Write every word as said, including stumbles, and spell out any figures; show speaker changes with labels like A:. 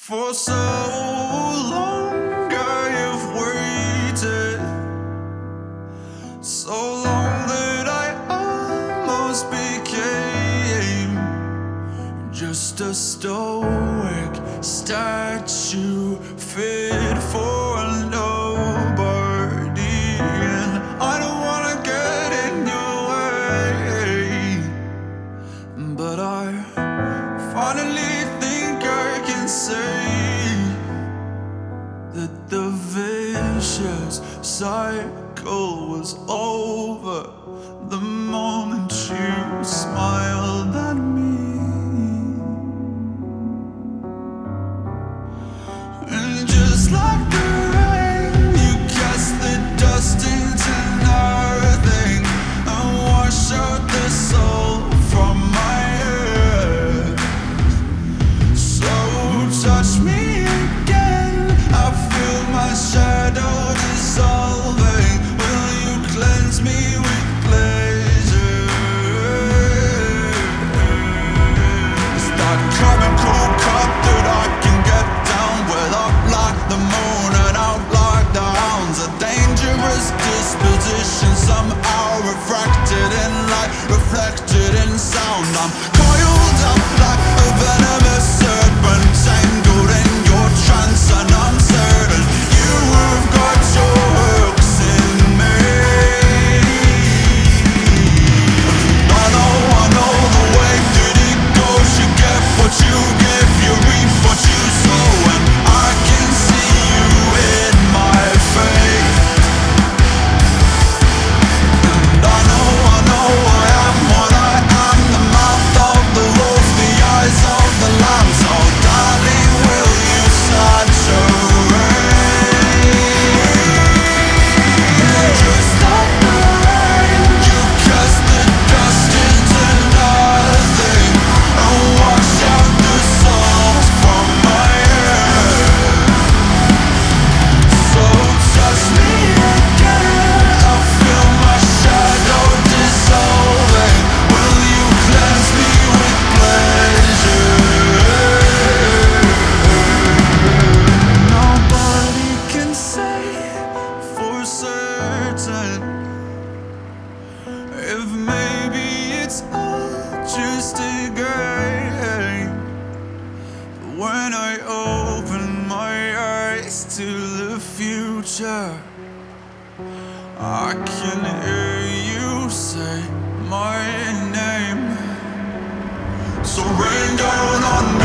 A: For so long I have waited, so long that I almost became just a stoic statue fit for nobody. And I don't wanna get in your way, but I finally think I can say that the vicious cycle was over the moment you smiled at me. And just like the rain, you cast the dust into nothing and wash out the soul from my head. So touch me again, I feel my shadow dissolving. Will you cleanse me with pleasure? Is that cabin cool cup that I can get down with, up like the moon and out like the hounds? A dangerous disposition, somehow refracted in light, reflected in sound. I'm coiled up like a venomous serpent, tangled in your trance, and I'm certain you have got your hooks in me. I know, I know the way that it goes. You get what you give, you reap what you sow, and I can see you in my fate. And I know, I know I am what I am, the mouth of the wolf, the eyes of the lamb. So darling, will you saturate? Just like the rain, you cast the dust into nothing and wash out the salt from my head. So touch me again, I feel my shadow dissolving. Will you cleanse me with pleasure? Nobody can say for certain if maybe it's all just a game. But when I open my eyes to the future, I can hear you say my name. So rain down on me.